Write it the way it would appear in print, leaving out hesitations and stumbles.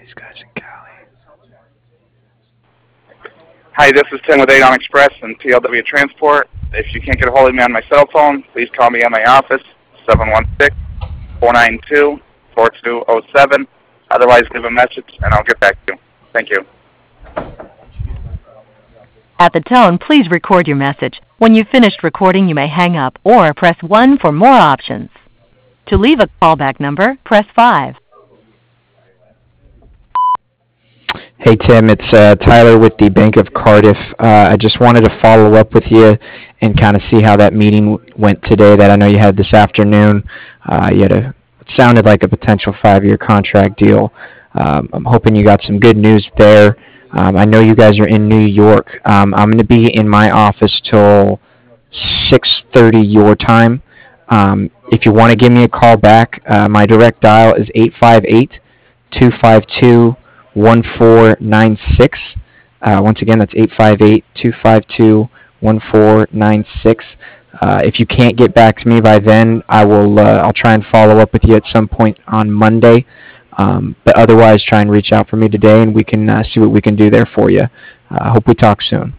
these guys in Cali. Hi, this is Tim with Adon Express and PLW Transport. If you can't get a hold of me on my cell phone, please call me at my office, 716-492-4207. Otherwise, leave a message and I'll get back to you. Thank you. At the tone, please record your message. When you've finished recording, you may hang up or press 1 for more options. To leave a callback number, press 5. Hey Tim, it's Tyler with the Bank of Cardiff. I just wanted to follow up with you and kind of see how that meeting went today that I know you had this afternoon. It sounded like a potential 5-year contract deal. I'm hoping you got some good news there. I know you guys are in New York. I'm going to be in my office till 6:30 your time. If you want to give me a call back, my direct dial is 858-252-1496. Once again, that's 858-252-1496. If you can't get back to me by then, I'll try and follow up with you at some point on Monday. But otherwise, try and reach out for me today, and we can see what we can do there for you. Hope we talk soon.